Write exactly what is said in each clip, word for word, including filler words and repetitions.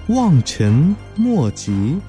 望尘莫及。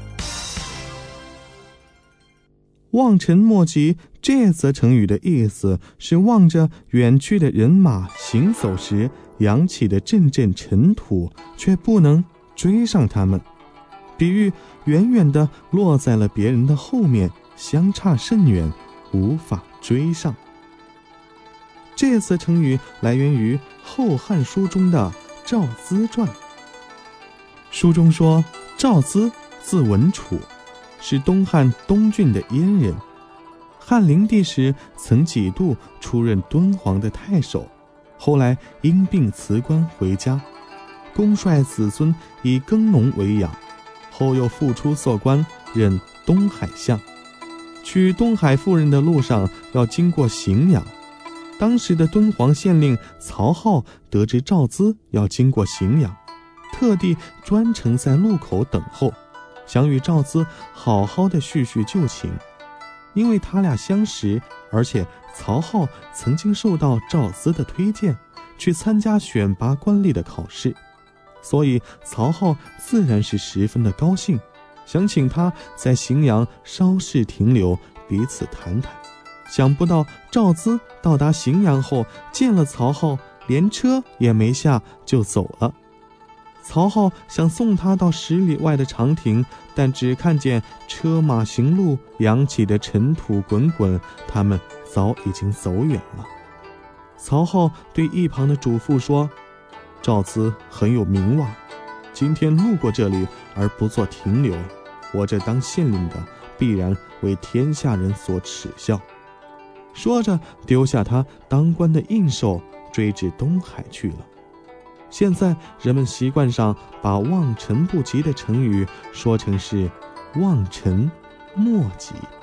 望尘莫及这则成语的意思是望着远去的人马行走时扬起的阵阵尘土，却不能追上他们，比喻远远地落在了别人的后面，相差甚远，无法追上。这则成语来源于《后汉书》中的赵资传。书中说，赵资字文楚，是东汉东郡的阉人。汉灵帝时曾几度出任敦煌的太守，后来因病辞官回家，公率子孙以耕农为养，后又复出做官，任东海相。去东海赴任的路上要经过荥阳，当时的敦煌县令曹浩得知赵资要经过荥阳，特地专程在路口等候，想与赵资好好的叙叙旧情。因为他俩相识，而且曹浩曾经受到赵资的推荐去参加选拔官吏的考试，所以曹浩自然是十分的高兴，想请他在荥阳稍事停留，彼此谈谈。想不到赵资到达荥阳后，见了曹浩，连车也没下就走了。曹浩想送他到十里外的长亭，但只看见车马行路扬起的尘土滚滚，他们早已经走远了。曹浩对一旁的主妇说，赵资很有名望，今天路过这里而不做停留，我这当县令的必然为天下人所耻笑。说着丢下他当官的印绶，追至东海去了。现在人们习惯上把望尘不及的成语说成是望尘莫及。